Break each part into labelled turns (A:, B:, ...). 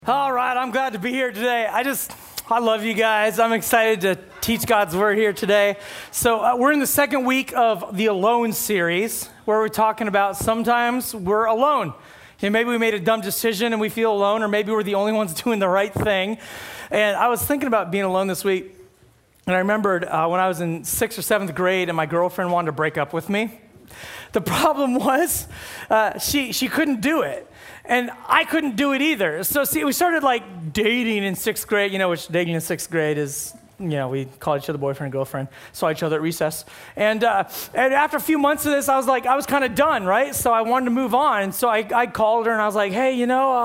A: All right, I'm glad to be here today. I love you guys. I'm excited to teach God's word here today. So we're in the second week of the Alone series, where we're talking about sometimes we're alone. Maybe we made a dumb decision and we feel alone, or maybe we're the only ones doing the right thing. And I was thinking about being alone this week, and I remembered when I was in 6th or 7th grade and my girlfriend wanted to break up with me. The problem was she couldn't do it. And I couldn't do it either. So we started like dating in 6th grade, which dating in 6th grade is, we call each other boyfriend and girlfriend, saw each other at recess. And after a few months of this, I was kind of done, right? So I wanted to move on. And so I called her and I was like, hey,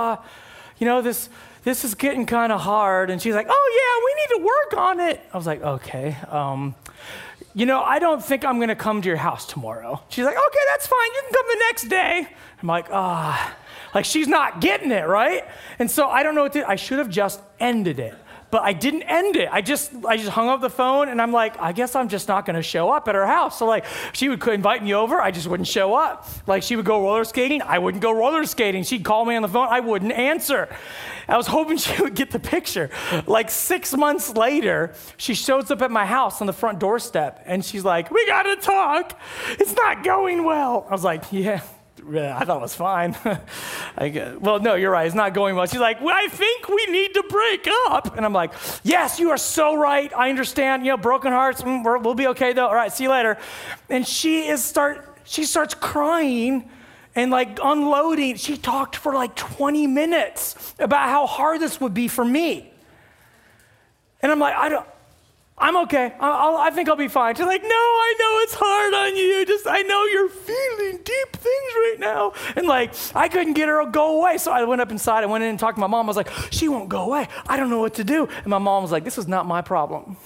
A: this is getting kind of hard. And she's like, oh yeah, we need to work on it. I was like, okay. I don't think I'm going to come to your house tomorrow. She's like, okay, that's fine. You can come the next day. I'm like, like she's not getting it, right? And so I don't know what to do. I should have just ended it, but I didn't end it. I just hung up the phone and I'm like, I guess I'm just not going to show up at her house. So like she would invite me over. I just wouldn't show up. Like she would go roller skating. I wouldn't go roller skating. She'd call me on the phone. I wouldn't answer. I was hoping she would get the picture. Like 6 months later, she shows up at my house on the front doorstep and she's like, we got to talk. It's not going well. I was like, yeah. I thought it was fine. Well, no, you're right. It's not going well. She's like, well, I think we need to break up. And I'm like, yes, you are so right. I understand. Broken hearts. We'll be okay though. All right, see you later. And she starts crying and like unloading. She talked for like 20 minutes about how hard this would be for me. And I'm like, I'm okay. I think I'll be fine. She's like, no, I know it's hard on you. I know you're feeling deep things right now. And like, I couldn't get her to go away. So I went up inside. I went in and talked to my mom. I was like, she won't go away. I don't know what to do. And my mom was like, this is not my problem.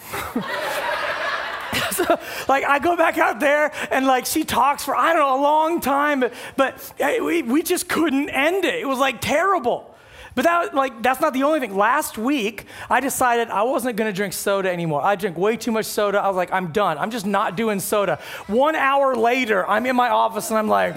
A: So like, I go back out there and like, she talks for, a long time, but we just couldn't end it. It was like terrible. But that's not the only thing. Last week, I decided I wasn't going to drink soda anymore. I drank way too much soda. I was like, I'm done. I'm just not doing soda. 1 hour later, I'm in my office and I'm like,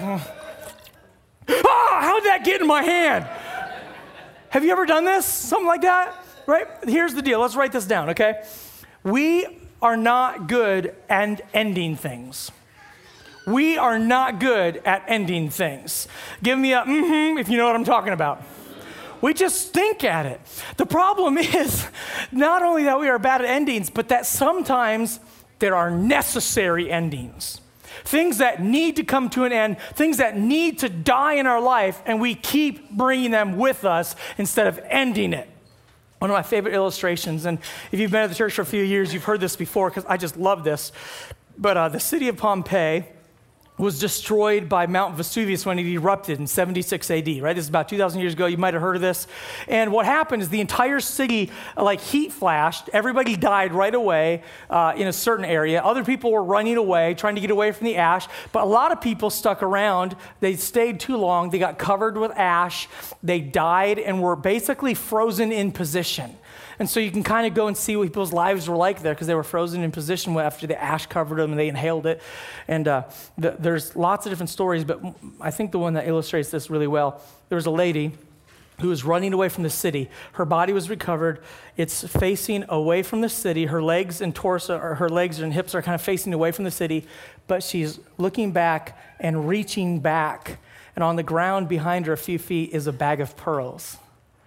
A: how did that get in my hand? Have you ever done this? Something like that? Right? Here's the deal. Let's write this down, okay? We are not good at ending things. We are not good at ending things. Give me a if you know what I'm talking about. We just stink at it. The problem is not only that we are bad at endings, but that sometimes there are necessary endings. Things that need to come to an end, things that need to die in our life, and we keep bringing them with us instead of ending it. One of my favorite illustrations, and if you've been at the church for a few years, you've heard this before because I just love this, but the city of Pompeii was destroyed by Mount Vesuvius when it erupted in 76 AD, right? This is about 2,000 years ago. You might have heard of this. And what happened is the entire city, like heat flashed. Everybody died right away in a certain area. Other people were running away, trying to get away from the ash. But a lot of people stuck around. They stayed too long. They got covered with ash. They died and were basically frozen in position. And so you can kind of go and see what people's lives were like there because they were frozen in position after the ash covered them and they inhaled it. And there's lots of different stories, but I think the one that illustrates this really well, there was a lady who was running away from the city. Her body was recovered. It's facing away from the city. Her legs and torso, or her legs and hips are kind of facing away from the city, but she's looking back and reaching back. And on the ground behind her a few feet is a bag of pearls.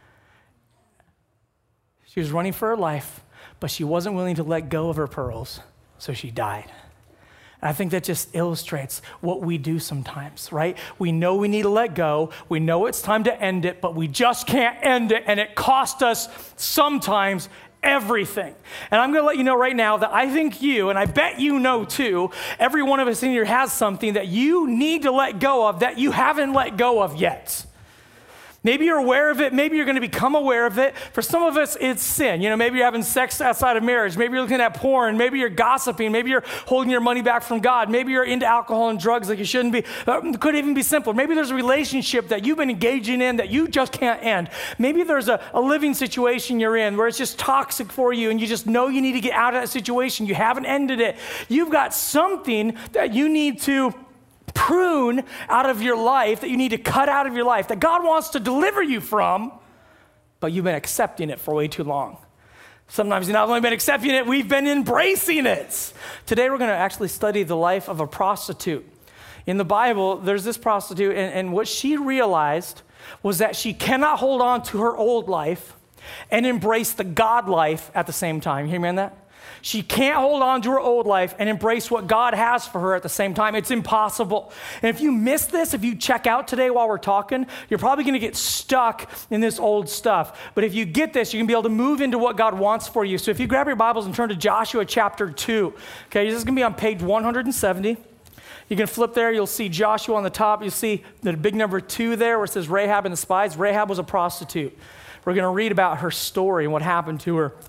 A: She was running for her life, but she wasn't willing to let go of her pearls, so she died. And I think that just illustrates what we do sometimes, right? We know we need to let go. We know it's time to end it, but we just can't end it, and it costs us sometimes everything. And I'm going to let you know right now that I think you, and I bet you know too, every one of us in here has something that you need to let go of that you haven't let go of yet. Maybe you're aware of it. Maybe you're going to become aware of it. For some of us, it's sin. Maybe you're having sex outside of marriage. Maybe you're looking at porn. Maybe you're gossiping. Maybe you're holding your money back from God. Maybe you're into alcohol and drugs like you shouldn't be. It could even be simpler. Maybe there's a relationship that you've been engaging in that you just can't end. Maybe there's a living situation you're in where it's just toxic for you and you just know you need to get out of that situation. You haven't ended it. You've got something that you need to prune out of your life, that you need to cut out of your life, that God wants to deliver you from, but you've been accepting it for way too long. Sometimes you've not only been accepting it, we've been embracing it. Today we're going to actually study the life of a prostitute. In the Bible, there's this prostitute, and what she realized was that she cannot hold on to her old life and embrace the God life at the same time. You hear me on that? She can't hold on to her old life and embrace what God has for her at the same time. It's impossible. And if you miss this, if you check out today while we're talking, you're probably going to get stuck in this old stuff. But if you get this, you're going to be able to move into what God wants for you. So if you grab your Bibles and turn to Joshua chapter 2, okay, this is going to be on page 170. You can flip there, you'll see Joshua on the top. You'll see the big number 2 there where it says Rahab and the spies. Rahab was a prostitute. We're going to read about her story and what happened to her.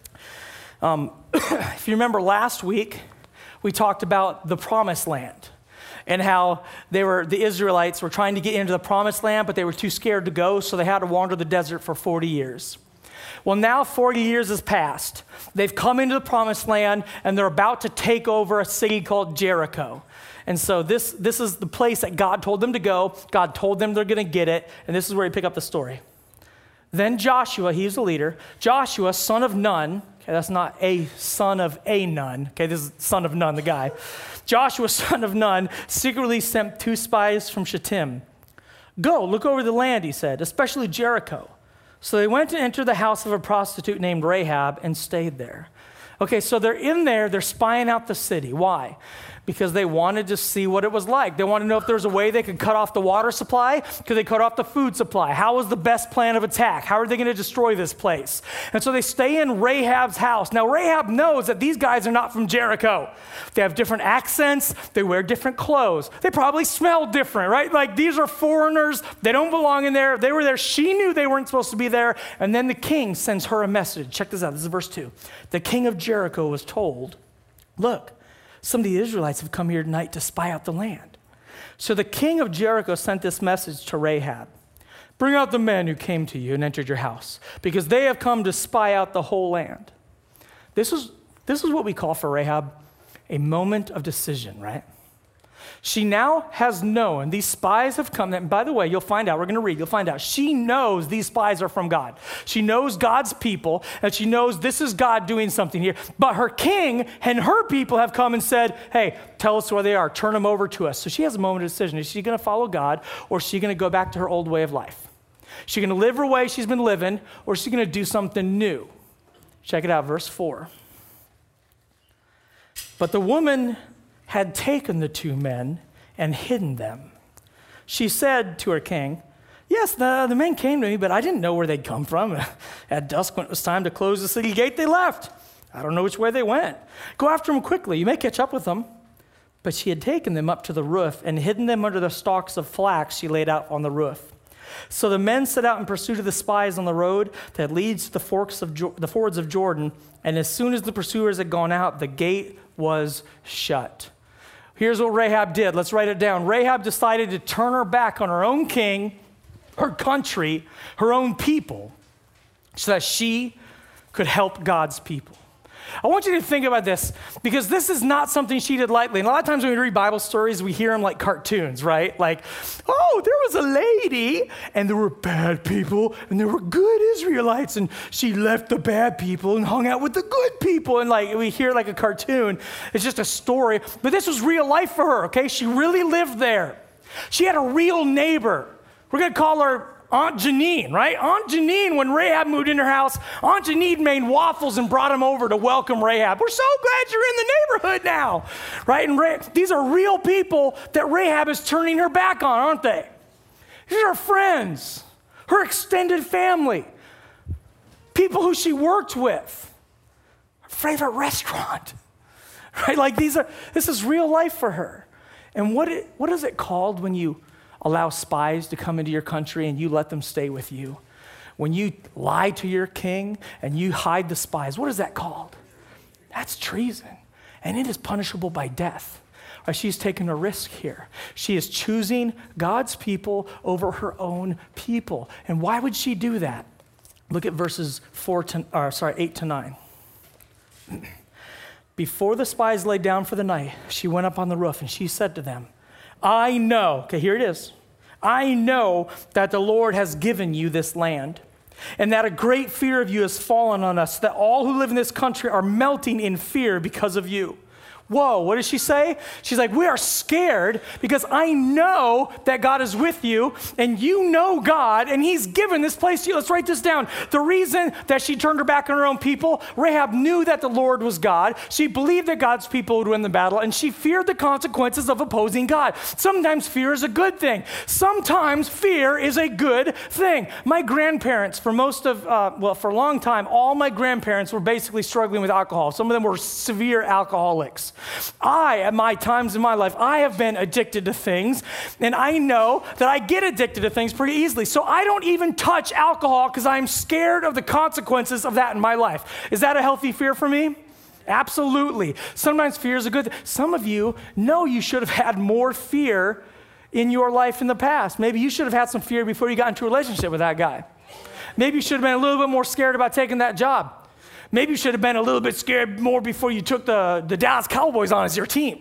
A: If you remember last week, we talked about the promised land and how the Israelites were trying to get into the promised land, but they were too scared to go, so they had to wander the desert for 40 years. Well, now 40 years has passed. They've come into the promised land, and they're about to take over a city called Jericho. And so this is the place that God told them to go. God told them they're going to get it, and this is where we pick up the story. Then Joshua, he's the leader, Joshua, son of Nun. Okay, that's not a son of a nun. Okay, this is son of Nun, the guy. Joshua, son of Nun, secretly sent 2 spies from Shittim. Go, look over the land, he said, especially Jericho. So they went to enter the house of a prostitute named Rahab and stayed there. Okay, so they're in there, they're spying out the city. Why? Because they wanted to see what it was like. They wanted to know if there was a way they could cut off the water supply. Could they cut off the food supply? How was the best plan of attack? How are they going to destroy this place? And so they stay in Rahab's house. Now, Rahab knows that these guys are not from Jericho. They have different accents. They wear different clothes. They probably smell different, right? Like, these are foreigners. They don't belong in there. They were there. She knew they weren't supposed to be there. And then the king sends her a message. Check this out. This is verse 2. The king of Jericho was told, look, some of the Israelites have come here tonight to spy out the land. So the king of Jericho sent this message to Rahab. Bring out the men who came to you and entered your house, because they have come to spy out the whole land. This is what we call for Rahab a moment of decision, right? She now has known these spies have come. And by the way, you'll find out, we're going to read, you'll find out. She knows these spies are from God. She knows God's people, and she knows this is God doing something here. But her king and her people have come and said, hey, tell us where they are. Turn them over to us. So she has a moment of decision. Is she going to follow God, or is she going to go back to her old way of life? Is she going to live her way she's been living, or is she going to do something new? Check it out, verse 4. But the woman had taken the 2 men and hidden them. She said to her king, yes, the men came to me, but I didn't know where they'd come from. At dusk, when it was time to close the city gate, they left. I don't know which way they went. Go after them quickly. You may catch up with them. But she had taken them up to the roof and hidden them under the stalks of flax she laid out on the roof. So the men set out in pursuit of the spies on the road that leads to the fords of Jordan. And as soon as the pursuers had gone out, the gate was shut. Here's what Rahab did. Let's write it down. Rahab decided to turn her back on her own king, her country, her own people, so that she could help God's people. I want you to think about this, because this is not something she did lightly. And a lot of times when we read Bible stories, we hear them like cartoons, right? Like, oh, there was a lady, and there were bad people, and there were good Israelites, and she left the bad people and hung out with the good people. And like we hear like a cartoon. It's just a story. But this was real life for her, okay? She really lived there. She had a real neighbor. We're going to call her Aunt Janine, right? Aunt Janine, when Rahab moved in her house, Aunt Janine made waffles and brought them over to welcome Rahab. We're so glad you're in the neighborhood now, right? And these are real people that Rahab is turning her back on, aren't they? These are her friends, her extended family, people who she worked with, her favorite restaurant, right? Like this is real life for her. And what is it called when you allow spies to come into your country and you let them stay with you? When you lie to your king and you hide the spies, what is that called? That's treason. And it is punishable by death. Right, she's taking a risk here. She is choosing God's people over her own people. And why would she do that? Look at verses 8 to 9. Before the spies lay down for the night, she went up on the roof and she said to them, I know, okay, here it is. I know that the Lord has given you this land. and that a great fear of you has fallen on us, that all who live in this country are melting in fear because of you. Whoa, what does she say? She's like, we are scared because I know that God is with you and you know God and he's given this place to you. Let's write this down. The reason that she turned her back on her own people, Rahab knew that the Lord was God. She believed that God's people would win the battle and she feared the consequences of opposing God. Sometimes fear is a good thing. Sometimes fear is a good thing. My grandparents, for a long time, all my grandparents were basically struggling with alcohol. Some of them were severe alcoholics. At my times in my life, I have been addicted to things, and I know that I get addicted to things pretty easily. So I don't even touch alcohol because I'm scared of the consequences of that in my life. Is that a healthy fear for me? Absolutely. Sometimes fear is a good thing. Some of you know you should have had more fear in your life in the past. Maybe you should have had some fear before you got into a relationship with that guy. Maybe you should have been a little bit more scared about taking that job. Maybe you should have been a little bit scared more before you took the Dallas Cowboys on as your team.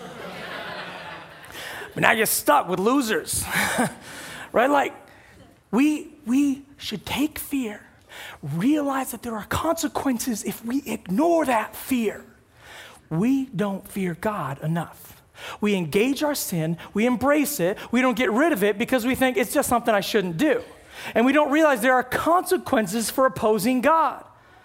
A: But now you're stuck with losers, right? Like, we should take fear, realize that there are consequences if we ignore that fear. We don't fear God enough. We engage our sin, we embrace it, we don't get rid of it because we think it's just something I shouldn't do. And we don't realize there are consequences for opposing God.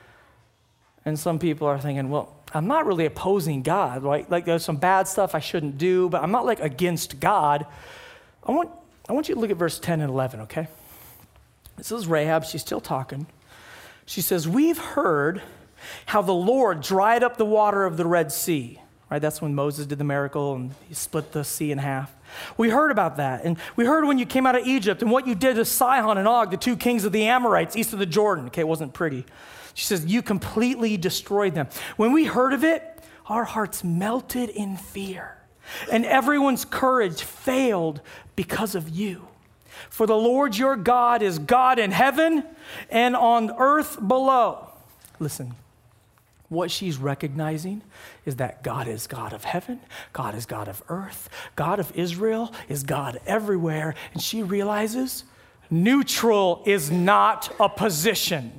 A: And some people are thinking, well, I'm not really opposing God, right? Like there's some bad stuff I shouldn't do, but I'm not like against God. I want you to look at verse 10 and 11, okay? This is Rahab. She's still talking. She says, we've heard how the Lord dried up the water of the Red Sea, right? That's when Moses did the miracle and he split the sea in half. We heard about that. And we heard when you came out of Egypt and what you did to Sihon and Og, the two kings of the Amorites east of the Jordan. Okay, it wasn't pretty. She says, you completely destroyed them. When we heard of it, our hearts melted in fear, and everyone's courage failed because of you. For the Lord your God is God in heaven and on earth below. Listen, what she's recognizing is that God is God of heaven, God is God of earth, God of Israel is God everywhere. And she realizes neutral is not a position.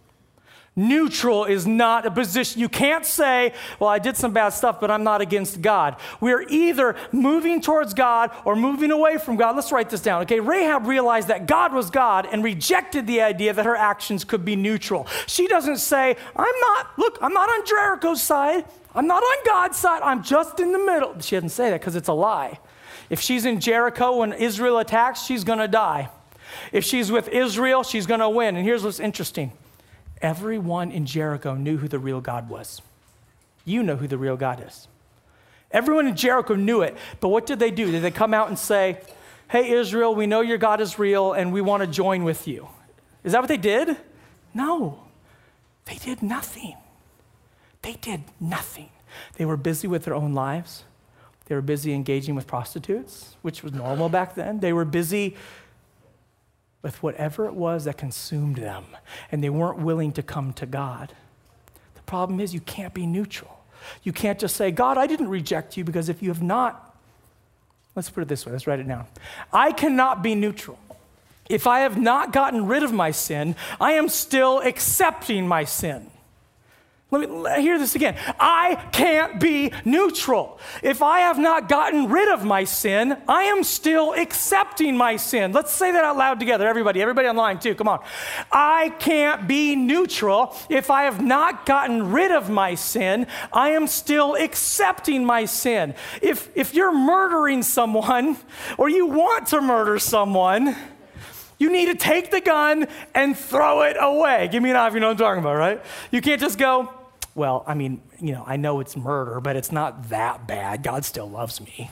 A: Neutral is not a position. You can't say, well, I did some bad stuff, but I'm not against God. We're either moving towards God or moving away from God. Let's write this down, okay? Rahab realized that God was God and rejected the idea that her actions could be neutral. She doesn't say, I'm not on Jericho's side. I'm not on God's side. I'm just in the middle. She doesn't say that because it's a lie. If she's in Jericho when Israel attacks, she's going to die. If she's with Israel, she's going to win. And here's what's interesting. Everyone in Jericho knew who the real God was. You know who the real God is. Everyone in Jericho knew it, but what did they do? Did they come out and say, hey, Israel, we know your God is real and we want to join with you? Is that what they did? No, they did nothing. They did nothing. They were busy with their own lives. They were busy engaging with prostitutes, which was normal back then. They were busy with whatever it was that consumed them, and they weren't willing to come to God. The problem is you can't be neutral. You can't just say, God, I didn't reject you, because if you have not, let's put it this way, let's write it down. I cannot be neutral. If I have not gotten rid of my sin, I am still accepting my sin. Let me hear this again. I can't be neutral. If I have not gotten rid of my sin, I am still accepting my sin. Let's say that out loud together, everybody online too, come on. I can't be neutral. If I have not gotten rid of my sin, I am still accepting my sin. If you're murdering someone or you want to murder someone, you need to take the gun and throw it away. Give me an eye if you know what I'm talking about, right? You can't just go, well, I mean, I know it's murder, but it's not that bad. God still loves me.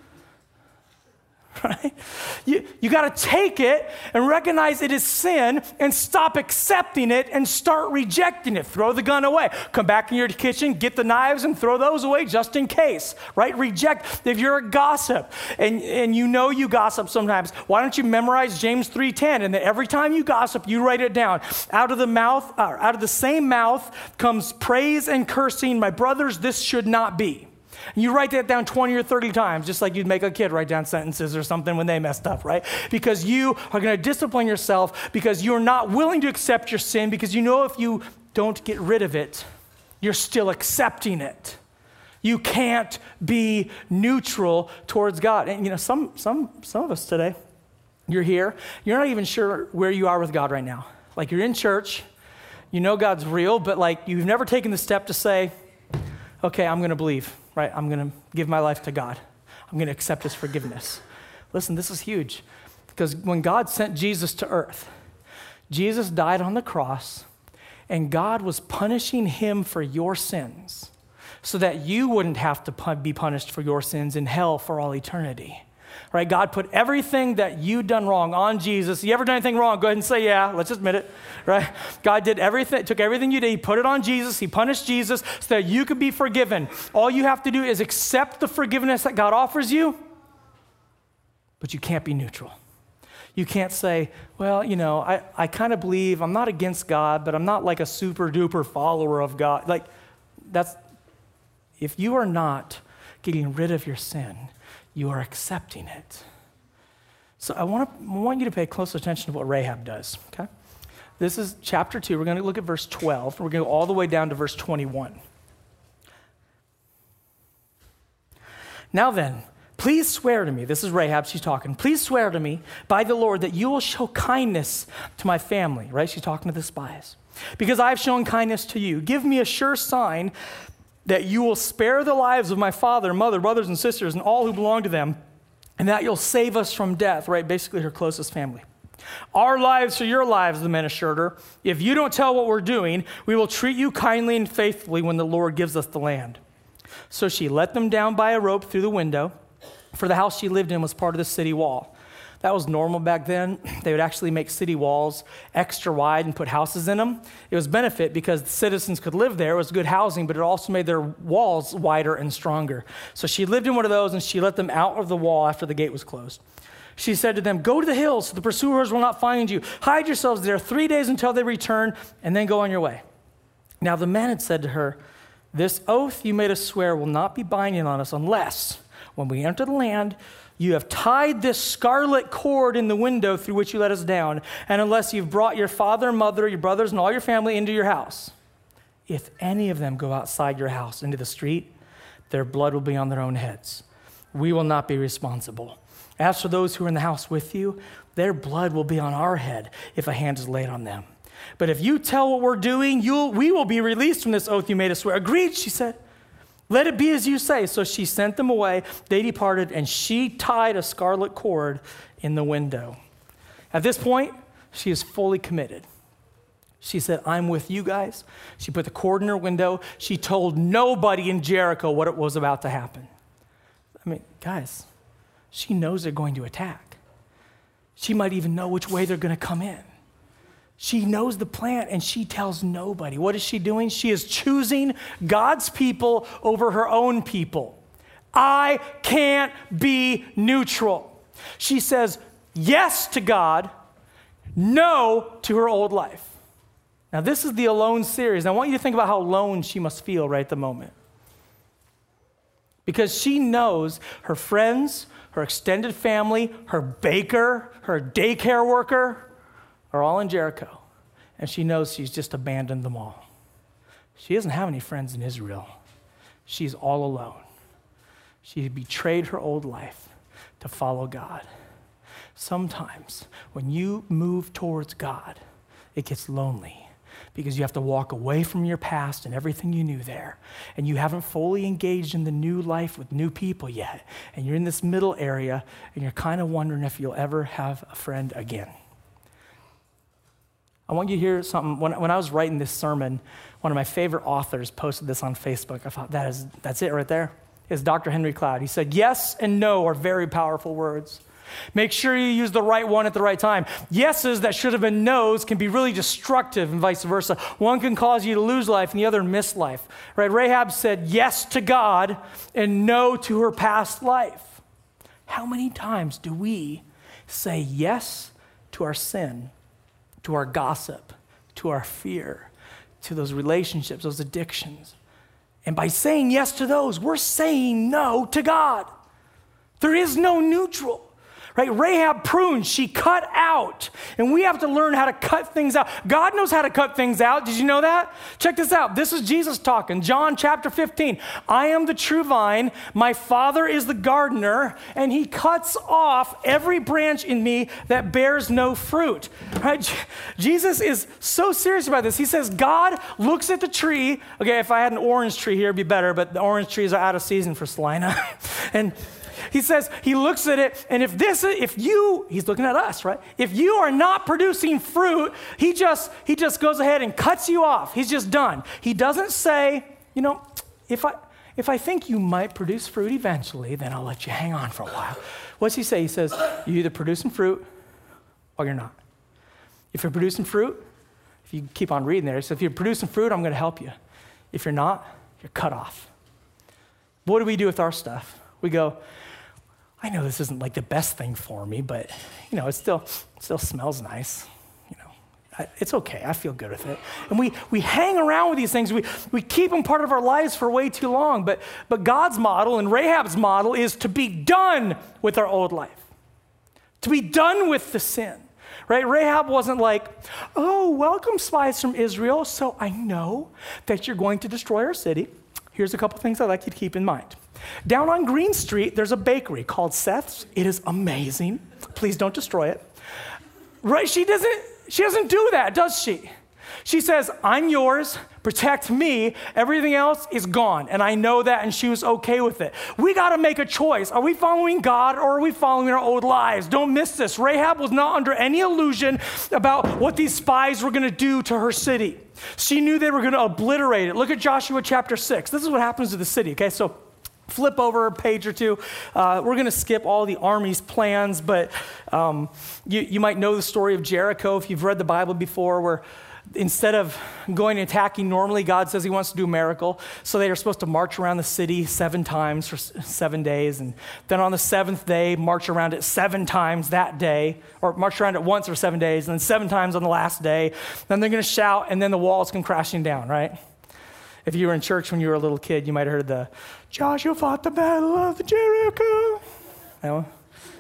A: Right? You got to take it and recognize it is sin and stop accepting it and start rejecting it. Throw the gun away. Come back in your kitchen, get the knives and throw those away just in case, right? Reject. If you're a gossip and you gossip sometimes, why don't you memorize James 3:10 and then every time you gossip, you write it down. Out of the same mouth comes praise and cursing. My brothers, this should not be. And you write that down 20 or 30 times, just like you'd make a kid write down sentences or something when they messed up, right? Because you are going to discipline yourself because you're not willing to accept your sin because you know if you don't get rid of it, you're still accepting it. You can't be neutral towards God. And some of us today, you're here, you're not even sure where you are with God right now. Like you're in church, you know God's real, but like you've never taken the step to say, okay, I'm going to believe, right? I'm going to give my life to God. I'm going to accept his forgiveness. Listen, this is huge because when God sent Jesus to earth, Jesus died on the cross and God was punishing him for your sins so that you wouldn't have to be punished for your sins in hell for all eternity. Right? God put everything that you'd done wrong on Jesus. You ever done anything wrong? Go ahead and say, yeah, let's admit it. Right? God did everything, took everything you did, he put it on Jesus, he punished Jesus so that you could be forgiven. All you have to do is accept the forgiveness that God offers you, but you can't be neutral. You can't say, well, I kind of believe, I'm not against God, but I'm not like a super duper follower of God. Like, if you are not getting rid of your sin, you are accepting it. So I want you to pay close attention to what Rahab does, okay? This is chapter 2. We're going to look at verse 12. We're going to go all the way down to verse 21. Now then, please swear to me, this is Rahab, she's talking, please swear to me by the Lord that you will show kindness to my family, right? She's talking to the spies. Because I have shown kindness to you. Give me a sure sign that you will spare the lives of my father, mother, brothers, and sisters, and all who belong to them, and that you'll save us from death, right? Basically her closest family. Our lives are your lives, the men assured her. If you don't tell what we're doing, we will treat you kindly and faithfully when the Lord gives us the land. So she let them down by a rope through the window, for the house she lived in was part of the city wall. That was normal back then. They would actually make city walls extra wide and put houses in them. It was benefit because the citizens could live there. It was good housing, but it also made their walls wider and stronger. So she lived in one of those, and she let them out of the wall after the gate was closed. She said to them, go to the hills so the pursuers will not find you. Hide yourselves there 3 days until they return, and then go on your way. Now the man had said to her, this oath you made us swear will not be binding on us unless, when we enter the land, you have tied this scarlet cord in the window through which you let us down, and unless you've brought your father, mother, your brothers, and all your family into your house. If any of them go outside your house into the street, their blood will be on their own heads. We will not be responsible. As for those who are in the house with you, their blood will be on our head if a hand is laid on them. But if you tell what we're doing, we will be released from this oath you made us swear. Agreed, she said. Let it be as you say. So she sent them away. They departed, and she tied a scarlet cord in the window. At this point, she is fully committed. She said, I'm with you guys. She put the cord in her window. She told nobody in Jericho what it was about to happen. I mean, guys, she knows they're going to attack. She might even know which way they're going to come in. She knows the plan, and she tells nobody. What is she doing? She is choosing God's people over her own people. I can't be neutral. She says yes to God, no to her old life. Now, this is the Alone series. I want you to think about how alone she must feel right at the moment. Because she knows her friends, her extended family, her baker, her daycare worker, are all in Jericho, and she knows she's just abandoned them all. She doesn't have any friends in Israel. She's all alone. She betrayed her old life to follow God. Sometimes when you move towards God, it gets lonely because you have to walk away from your past and everything you knew there, and you haven't fully engaged in the new life with new people yet, and you're in this middle area, and you're kind of wondering if you'll ever have a friend again. I want you to hear something. When I was writing this sermon, one of my favorite authors posted this on Facebook. I thought, that's it right there. It's Dr. Henry Cloud. He said, yes and no are very powerful words. Make sure you use the right one at the right time. Yeses that should have been no's can be really destructive and vice versa. One can cause you to lose life and the other miss life. Right? Rahab said yes to God and no to her past life. How many times do we say yes to our sin, to our gossip, to our fear, to those relationships, those addictions, And by saying yes to those, we're saying no to God. There is no neutral. Right? Rahab pruned, she cut out, and we have to learn how to cut things out. God knows how to cut things out. Did you know that? Check this out. This is Jesus talking. John chapter 15. I am the true vine. My Father is the gardener, and he cuts off every branch in me that bears no fruit. Right? Jesus is so serious about this. He says, God looks at the tree. Okay, if I had an orange tree here, it'd be better, but the orange trees are out of season for Salina. And he says, he looks at it, and he's looking at us, right? If you are not producing fruit, he just goes ahead and cuts you off. He's just done. He doesn't say, if I think you might produce fruit eventually, then I'll let you hang on for a while. What's he say? He says, you're either producing fruit or you're not. If you're producing fruit, if you keep on reading there, he says, if you're producing fruit, I'm going to help you. If you're not, you're cut off. What do we do with our stuff? We go, I know this isn't like the best thing for me, but it still smells nice. It's okay. I feel good with it. And we hang around with these things. We keep them part of our lives for way too long. But God's model and Rahab's model is to be done with our old life, to be done with the sin. Right? Rahab wasn't like, oh, welcome spies from Israel. So I know that you're going to destroy our city. Here's a couple things I'd like you to keep in mind. Down on Green Street, there's a bakery called Seth's. It is amazing. Please don't destroy it. Right? She doesn't do that, does she? She says, I'm yours, protect me, everything else is gone. And I know that, and she was okay with it. We got to make a choice. Are we following God or are we following our old lives? Don't miss this. Rahab was not under any illusion about what these spies were going to do to her city. She knew they were going to obliterate it. Look at Joshua chapter 6. This is what happens to the city, okay? So flip over a page or two. We're going to skip all the army's plans, but you might know the story of Jericho if you've read the Bible before, where instead of going and attacking normally, God says he wants to do a miracle. So they are supposed to march around the city 7 times for 7 days. And then on the 7th day, march around it 7 times that day, or march around it once for 7 days, and then 7 times on the last day. Then they're going to shout, and then the walls come crashing down, right? If you were in church when you were a little kid, you might have heard the Joshua fought the battle of the Jericho. That one?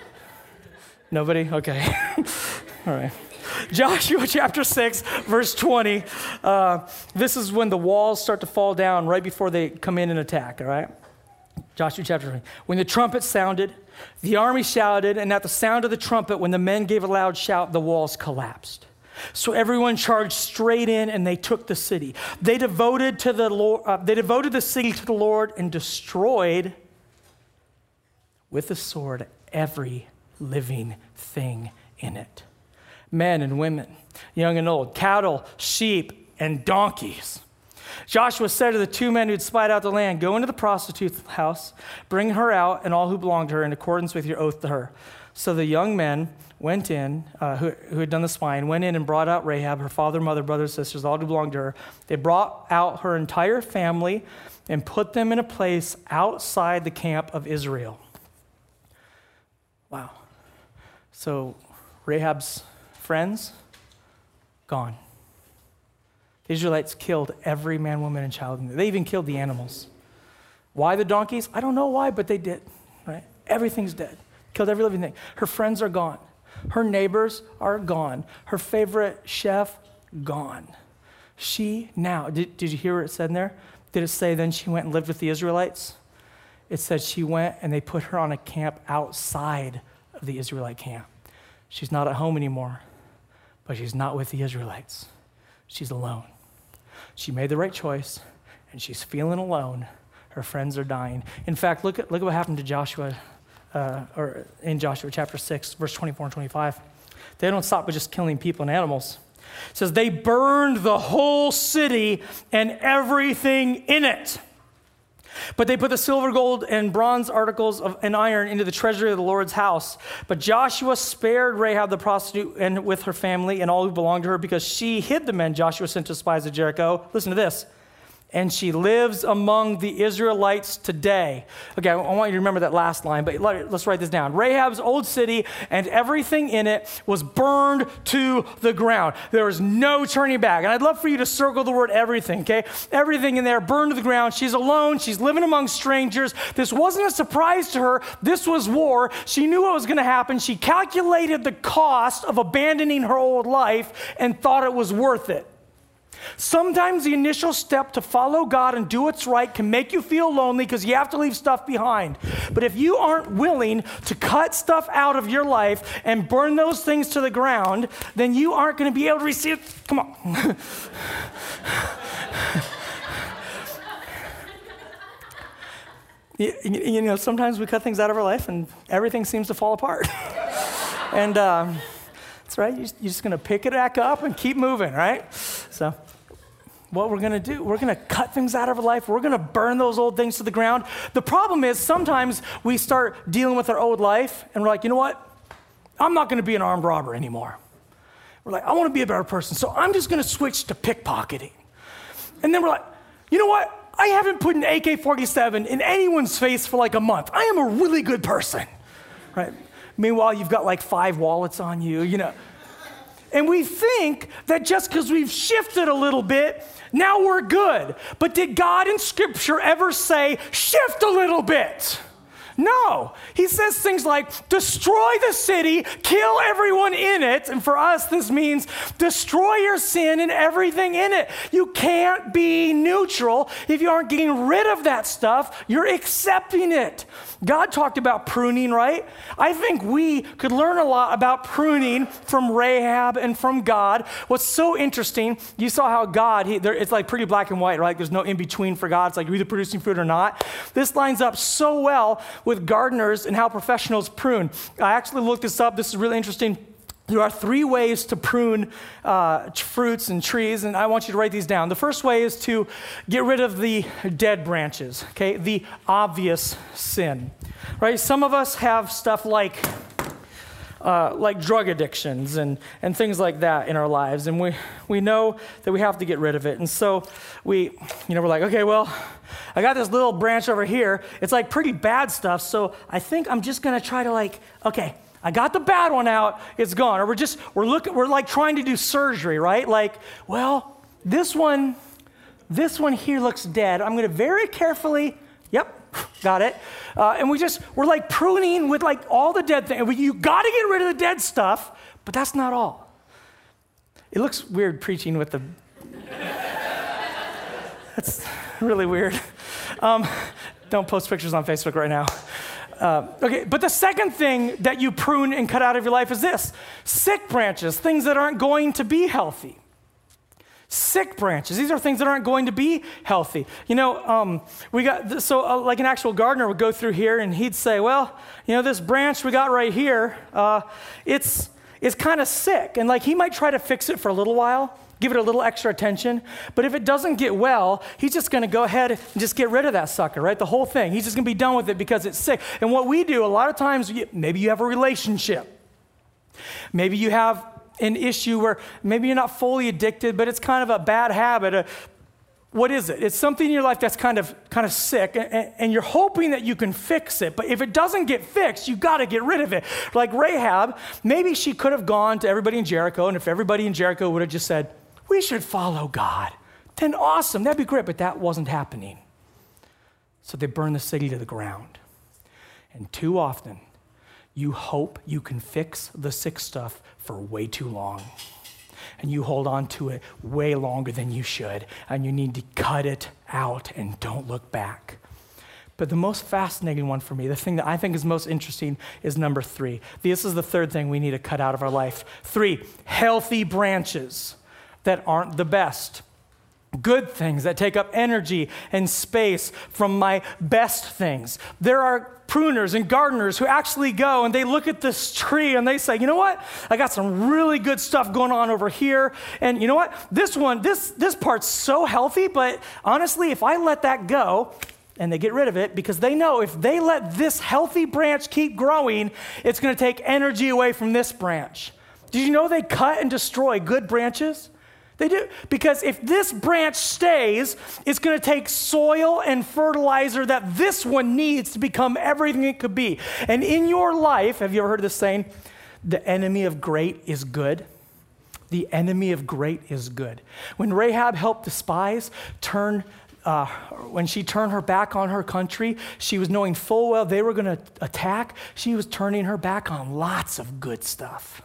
A: Nobody? Okay. All right. Joshua chapter 6, verse 20. This is when the walls start to fall down right before they come in and attack, all right? Joshua chapter 20. When the trumpet sounded, the army shouted, and at the sound of the trumpet, when the men gave a loud shout, the walls collapsed. So everyone charged straight in, and they took the city. They devoted the city to the Lord and destroyed with the sword every living thing in it. Men and women, young and old, cattle, sheep, and donkeys. Joshua said to the 2 men who had spied out the land, go into the prostitute's house, bring her out and all who belong to her in accordance with your oath to her. So the young men went in, who had done the spying, went in and brought out Rahab, her father, mother, brothers, sisters, all who belonged to her. They brought out her entire family and put them in a place outside the camp of Israel. Wow. So Rahab's friends, gone. The Israelites killed every man, woman, and child. They even killed the animals. Why the donkeys? I don't know why, but they did. Right? Everything's dead. Killed every living thing. Her friends are gone. Her neighbors are gone. Her favorite chef, gone. She now, did you hear what it said in there? Did it say then she went and lived with the Israelites? It said she went and they put her on a camp outside of the Israelite camp. She's not at home anymore, but she's not with the Israelites. She's alone. She made the right choice, and she's feeling alone. Her friends are dying. In fact, look at what happened to Joshua, or in Joshua chapter 6, verse 24 and 25. They don't stop with just killing people and animals. It says, they burned the whole city and everything in it. But they put the silver, gold, and bronze articles and iron into the treasury of the Lord's house. But Joshua spared Rahab the prostitute and with her family and all who belonged to her because she hid the men Joshua sent to spies of Jericho. Listen to this. and she lives among the Israelites today. Okay, I want you to remember that last line, but let's write this down. Rahab's old city and everything in it was burned to the ground. There was no turning back. And I'd love for you to circle the word everything, okay? Everything in there burned to the ground. She's alone. She's living among strangers. This wasn't a surprise to her. This was war. She knew what was going to happen. She calculated the cost of abandoning her old life and thought it was worth it. Sometimes the initial step to follow God and do what's right can make you feel lonely because you have to leave stuff behind. But if you aren't willing to cut stuff out of your life and burn those things to the ground, then you aren't going to be able to receive. Come on. You know, sometimes we cut things out of our life and everything seems to fall apart. And that's right. You're just going to pick it back up and keep moving, right? So what we're going to do, we're going to cut things out of our life. We're going to burn those old things to the ground. The problem is sometimes we start dealing with our old life and we're like, you know what? I'm not going to be an armed robber anymore. We're like, I want to be a better person. So I'm just going to switch to pickpocketing. And then we're like, you know what? I haven't put an AK-47 in anyone's face for like a month. I am a really good person, right? Meanwhile, you've got like 5 wallets on you, you know. And we think that just because we've shifted a little bit, now we're good. But did God in Scripture ever say, shift a little bit? No. He says things like, destroy the city, kill everyone in it. And for us, this means destroy your sin and everything in it. You can't be neutral. If you aren't getting rid of that stuff, you're accepting it. God talked about pruning, right? I think we could learn a lot about pruning from Rahab and from God. What's so interesting, you saw how God, it's like pretty black and white, right? There's no in-between for God. It's like you're either producing fruit or not. This lines up so well with gardeners and how professionals prune. I actually looked this up. This is really interesting. There are 3 ways to prune fruits and trees, and I want you to write these down. The first way is to get rid of the dead branches, okay? The obvious sin, right? Some of us have stuff like drug addictions and things like that in our lives, and we know that we have to get rid of it. And so we're like, okay, well, I got this little branch over here. It's like pretty bad stuff, so I think I'm just going to try to okay, I got the bad one out, it's gone. Or we're like trying to do surgery, right? Like, well, this one here looks dead. I'm going to very carefully, yep, got it. And we're like pruning with like all the dead things. You got to get rid of the dead stuff, but that's not all. It looks weird preaching with the, that's really weird. Don't post pictures on Facebook right now. Okay, but the second thing that you prune and cut out of your life is this: sick branches, things that aren't going to be healthy. Sick branches, these are things that aren't going to be healthy. You know, like an actual gardener would go through here and he'd say, well, you know, this branch we got right here, it's kind of sick. And like he might try to fix it for a little while, give it a little extra attention. But if it doesn't get well, he's just going to go ahead and just get rid of that sucker, right? The whole thing. He's just going to be done with it because it's sick. And what we do a lot of times, maybe you have a relationship. Maybe you have an issue where maybe you're not fully addicted, but it's kind of a bad habit. What is it? It's something in your life that's kind of sick, and you're hoping that you can fix it. But if it doesn't get fixed, you got to get rid of it. Like Rahab, maybe she could have gone to everybody in Jericho, and if everybody in Jericho would have just said, we should follow God, then awesome, that'd be great, but that wasn't happening. So they burned the city to the ground. And too often, you hope you can fix the sick stuff for way too long. And you hold on to it way longer than you should, and you need to cut it out and don't look back. But the most fascinating one for me, the thing that I think is most interesting, is number 3. This is the third thing we need to cut out of our life. 3, healthy branches that aren't the best. Good things that take up energy and space from my best things. There are pruners and gardeners who actually go and they look at this tree and they say, you know what? I got some really good stuff going on over here. And you know what? This part's so healthy, but honestly, if I let that go, and they get rid of it because they know if they let this healthy branch keep growing, it's going to take energy away from this branch. Did you know they cut and destroy good branches? They do. Because if this branch stays, it's going to take soil and fertilizer that this one needs to become everything it could be. And in your life, have you ever heard this saying? The enemy of great is good. The enemy of great is good. When Rahab helped the spies when she turned her back on her country, she was knowing full well they were going to attack. She was turning her back on lots of good stuff.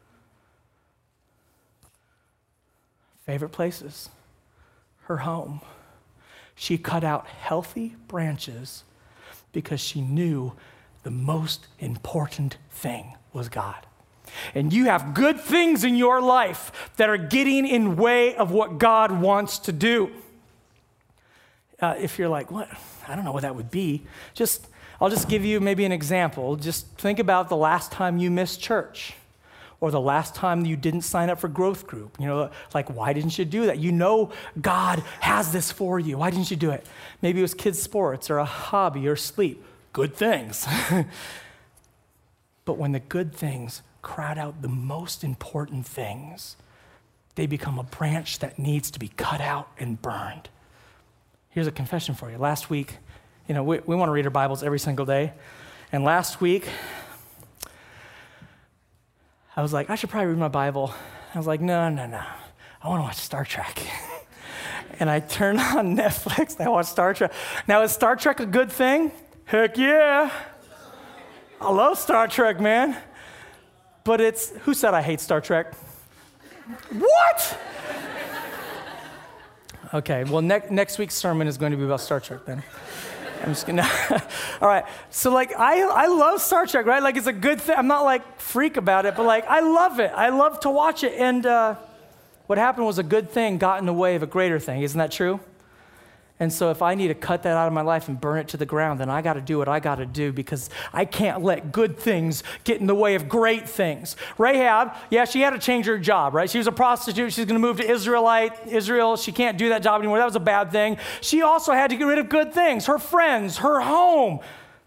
A: Favorite places, her home. She cut out healthy branches because she knew the most important thing was God. And you have good things in your life that are getting in way of what God wants to do. If you're like, what? I don't know what that would be. I'll just give you maybe an example. Just think about the last time you missed church or the last time you didn't sign up for growth group. Like, why didn't you do that? You know God has this for you. Why didn't you do it? Maybe it was kids' sports or a hobby or sleep. Good things. But when the good things crowd out the most important things, they become a branch that needs to be cut out and burned. Here's a confession for you. Last week, we want to read our Bibles every single day. And last week, I was like, I should probably read my Bible. I was like, no. I want to watch Star Trek. And I turned on Netflix and I watched Star Trek. Now, is Star Trek a good thing? Heck yeah. I love Star Trek, man. But who said I hate Star Trek? What? Okay, well, next week's sermon is going to be about Star Trek then. I'm just gonna, all right. So I love Star Trek, right? Like it's a good thing. I'm not freak about it, but I love it. I love to watch it. And what happened was a good thing got in the way of a greater thing. Isn't that true? And so if I need to cut that out of my life and burn it to the ground, then I got to do what I got to do because I can't let good things get in the way of great things. Rahab, she had to change her job, right? She was a prostitute. She's going to move to Israel. She can't do that job anymore. That was a bad thing. She also had to get rid of good things, her friends, her home.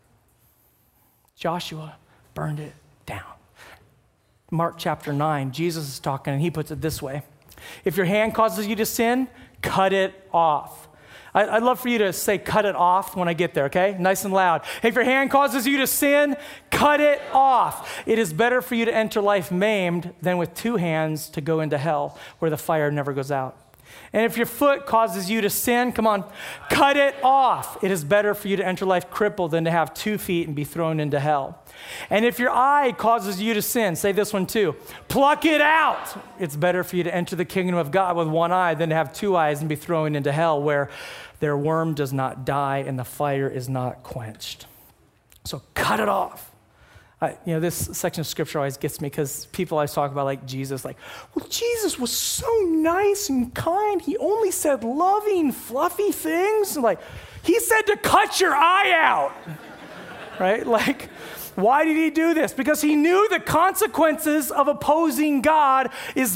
A: Joshua burned it down. Mark chapter 9, Jesus is talking and he puts it this way. If your hand causes you to sin, cut it off. I'd love for you to say cut it off when I get there, okay? Nice and loud. If your hand causes you to sin, cut it off. It is better for you to enter life maimed than with two hands to go into hell where the fire never goes out. And if your foot causes you to sin, come on, cut it off. It is better for you to enter life crippled than to have 2 feet and be thrown into hell. And if your eye causes you to sin, say this one too, pluck it out. It's better for you to enter the kingdom of God with one eye than to have 2 eyes and be thrown into hell where their worm does not die and the fire is not quenched. So cut it off. This section of scripture always gets me because people always talk about Jesus, well, Jesus was so nice and kind. He only said loving, fluffy things. He said to cut your eye out, right? Why did he do this? Because he knew the consequences of opposing God is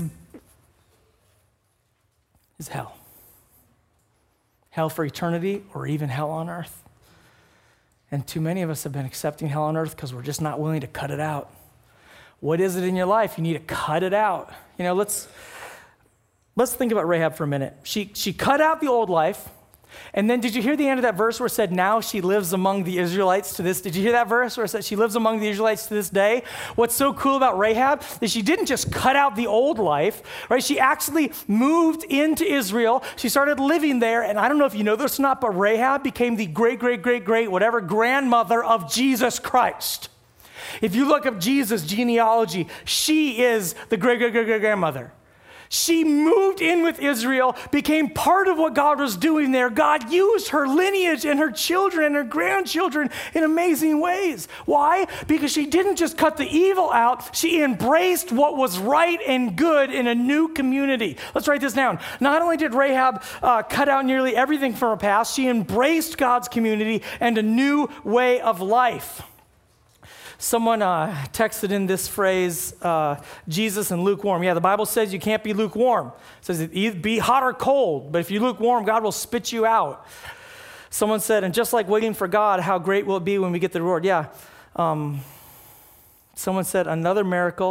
A: hell. Hell for eternity or even hell on earth. And too many of us have been accepting hell on earth because we're just not willing to cut it out. What is it in your life? You need to cut it out. Let's think about Rahab for a minute. She cut out the old life. And then did you hear the end of that verse where it said, now she lives among the Israelites to this? Did you hear that verse where it said she lives among the Israelites to this day? What's so cool about Rahab is she didn't just cut out the old life, right? She actually moved into Israel. She started living there. And I don't know if you know this or not, but Rahab became the great, whatever, grandmother of Jesus Christ. If you look up Jesus' genealogy, she is the great, grandmother. She moved in with Israel, became part of what God was doing there. God used her lineage and her children and her grandchildren in amazing ways. Why? Because she didn't just cut the evil out, she embraced what was right and good in a new community. Let's write this down. Not only did Rahab cut out nearly everything from her past, she embraced God's community and a new way of life. Someone texted in this phrase, Jesus and lukewarm. Yeah, the Bible says you can't be lukewarm. It says either be hot or cold, but if you're lukewarm, God will spit you out. Someone said, and just like waiting for God, how great will it be when we get the reward? Yeah. Someone said, another miracle,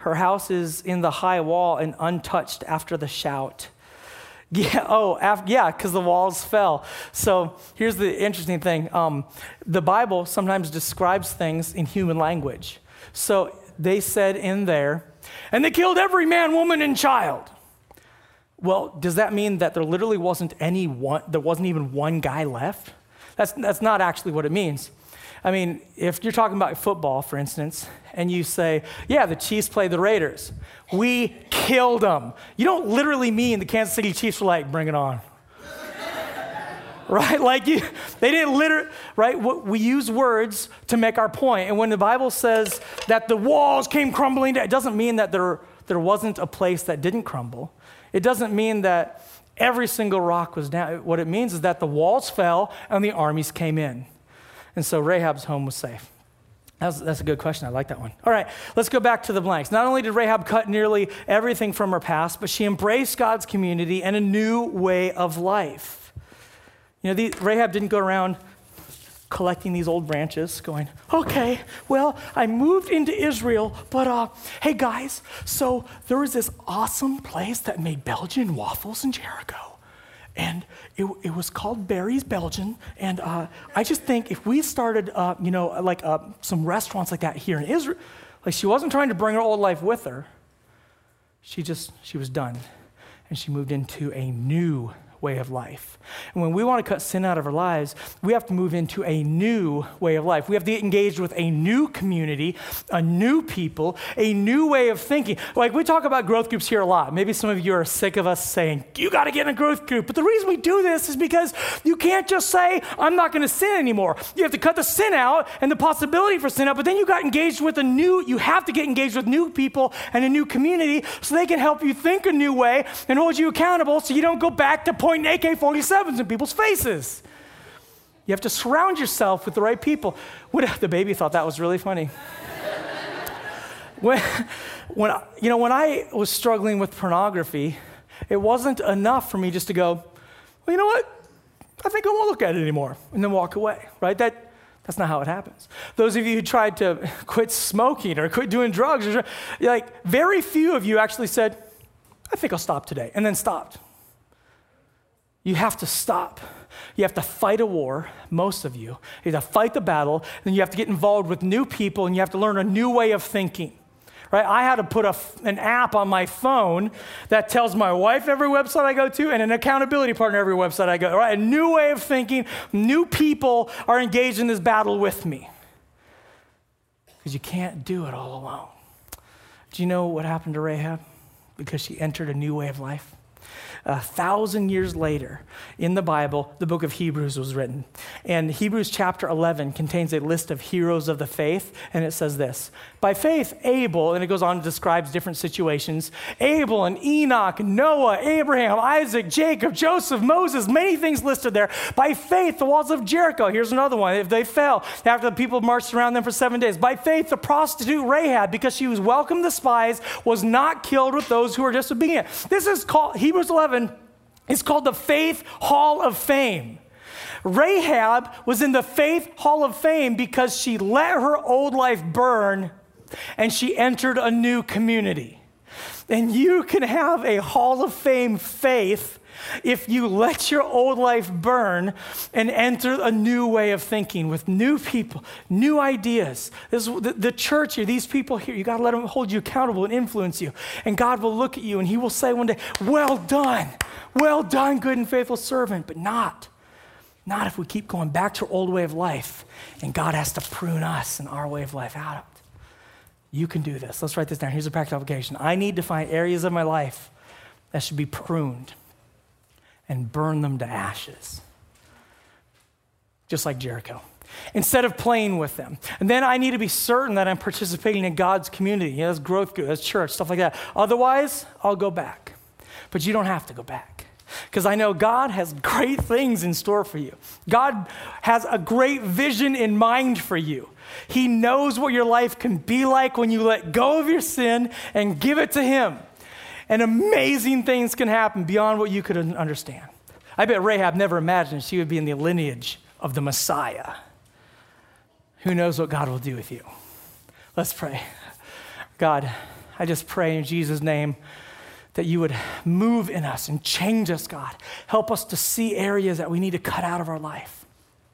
A: Her house is in the high wall and untouched after the shout. Yeah, because the walls fell. So here's the interesting thing. The Bible sometimes describes things in human language. So they said in there, and they killed every man, woman, and child. Well, does that mean that there literally wasn't even one guy left? That's not actually what it means. I mean, if you're talking about football, for instance, and you say, yeah, the Chiefs played the Raiders. We killed them. You don't literally mean the Kansas City Chiefs were like, bring it on. Right? They didn't literally, right? We use words to make our point. And when the Bible says that the walls came crumbling down, it doesn't mean that there wasn't a place that didn't crumble. It doesn't mean that every single rock was down. What it means is that the walls fell and the armies came in. And so Rahab's home was safe. That's a good question. I like that one. All right, let's go back to the blanks. Not only did Rahab cut nearly everything from her past, but she embraced God's community and a new way of life. Rahab didn't go around collecting these old branches going, okay, well, I moved into Israel, but hey guys, so there was this awesome place that made Belgian waffles in Jericho. And it was called Barry's Belgian. And I just think if we started, some restaurants like that here in Israel, like she wasn't trying to bring her old life with her. She was done. And she moved into a new way of life. And when we want to cut sin out of our lives, we have to move into a new way of life. We have to get engaged with a new community, a new people, a new way of thinking. Like we talk about growth groups here a lot. Maybe some of you are sick of us saying, you got to get in a growth group. But the reason we do this is because you can't just say, I'm not going to sin anymore. You have to cut the sin out and the possibility for sin out, but then you have to get engaged with new people and a new community so they can help you think a new way and hold you accountable so you don't go back to pointing AK-47s in people's faces. You have to surround yourself with the right people. The baby thought that was really funny. When I was struggling with pornography, it wasn't enough for me just to go, well, you know what? I think I won't look at it anymore, and then walk away, right? That's not how it happens. Those of you who tried to quit smoking or quit doing drugs, very few of you actually said, I think I'll stop today, and then stopped. You have to stop. You have to fight a war, most of you. You have to fight the battle, then you have to get involved with new people, and you have to learn a new way of thinking. Right? I had to put an app on my phone that tells my wife every website I go to and an accountability partner every website I go. Right? A new way of thinking. New people are engaged in this battle with me. Because you can't do it all alone. Do you know what happened to Rahab? Because she entered a new way of life. 1,000 years later, in the Bible, the book of Hebrews was written. And Hebrews chapter 11 contains a list of heroes of the faith, and it says this. By faith, Abel, and it goes on and describes different situations, Abel and Enoch, Noah, Abraham, Isaac, Jacob, Joseph, Moses, many things listed there. By faith, the walls of Jericho, here's another one, if they fell after the people marched around them for 7 days. By faith, the prostitute Rahab, because she was welcomed the spies, was not killed with those who were disobedient. This is called, Hebrews 11, it's called the Faith Hall of Fame. Rahab was in the Faith Hall of Fame because she let her old life burn and she entered a new community. And you can have a Hall of Fame faith if you let your old life burn and enter a new way of thinking with new people, new ideas. The church here, these people here, you got to let them hold you accountable and influence you. And God will look at you and he will say one day, well done, good and faithful servant, but not if we keep going back to our old way of life and God has to prune us and our way of life out of it. You can do this. Let's write this down. Here's a practical application. I need to find areas of my life that should be pruned and burn them to ashes, just like Jericho, instead of playing with them. And then I need to be certain that I'm participating in God's community. That's growth group, that's church, stuff like that. Otherwise, I'll go back. But you don't have to go back, because I know God has great things in store for you. God has a great vision in mind for you. He knows what your life can be like when you let go of your sin and give it to him. And amazing things can happen beyond what you could understand. I bet Rahab never imagined she would be in the lineage of the Messiah. Who knows what God will do with you? Let's pray. God, I just pray in Jesus' name that you would move in us and change us, God. Help us to see areas that we need to cut out of our life.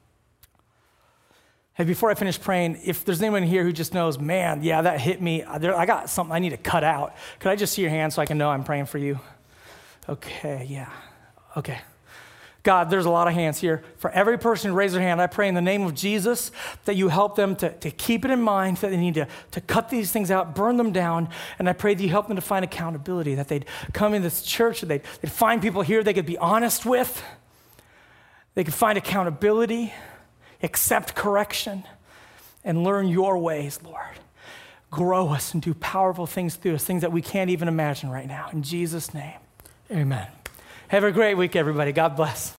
A: Hey, before I finish praying, if there's anyone here who just knows, man, yeah, that hit me. I got something I need to cut out. Could I just see your hand so I can know I'm praying for you? Okay, yeah. Okay. God, there's a lot of hands here. For every person who raised their hand, I pray in the name of Jesus that you help them to keep it in mind, that they need to cut these things out, burn them down, and I pray that you help them to find accountability, that they'd come in this church, that they'd find people here they could be honest with, they could find accountability, accept correction, and learn your ways, Lord. Grow us and do powerful things through us, things that we can't even imagine right now. In Jesus' name, amen. Have a great week, everybody. God bless.